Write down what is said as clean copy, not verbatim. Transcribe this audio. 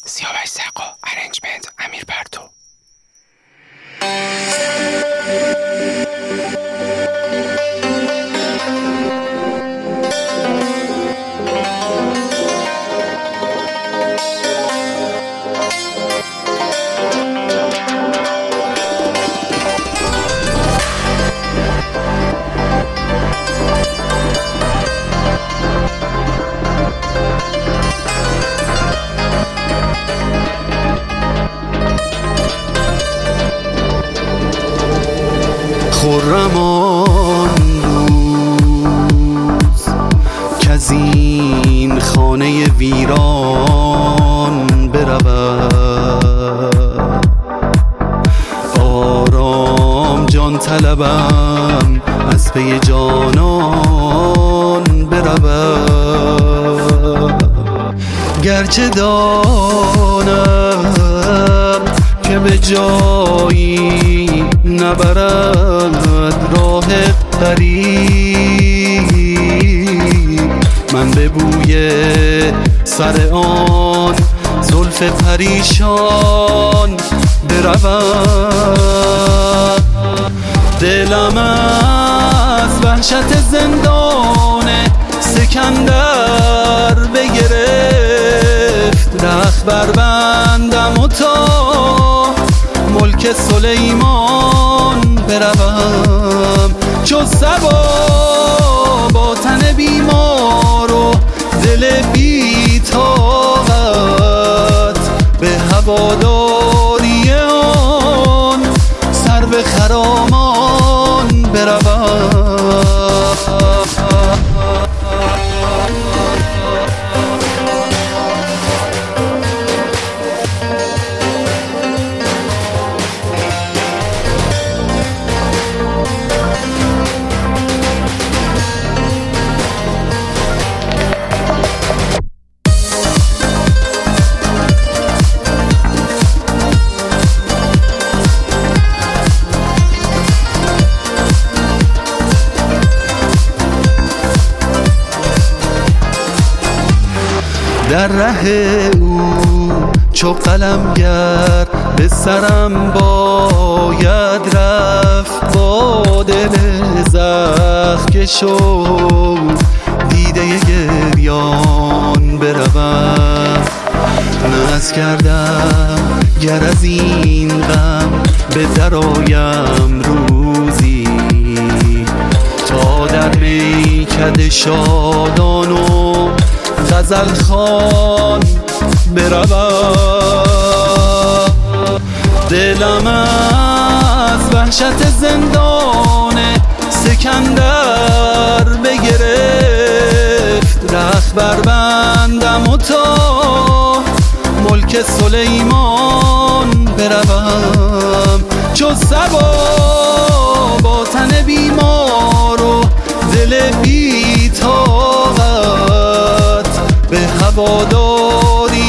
سیاوش سقا، ارنجمنت امیر پرتو. خرم آن روز کز این خانه ویران برود، آرام جان طلبم از پی جانان برود. گرچه دانم که به جایی نبرد راه غریب، من به بوی سر آن زلف پریشان بروم. دلم از وحشت زندان سکندر بگرفت، رخت بربندم و تا ملک سلیمان بروم. چو صبا با تن بیمار و دل بی طاقت، به هواداری آن سرو خرامان بروم. در ره او چو قلمگر به سرم باید رفت، با دل زخم و دیده گریان بروم. ناز کردم گر از این غم به درآیم روزی، تا در میکده شادان و غزل خوان بروم. دلم از وحشت زندان سکندر بگرفت، رخت بربندم و تا ملک سلیمان بروم. چو صبا با تن بیمار و دل بی طاقت، به هواداری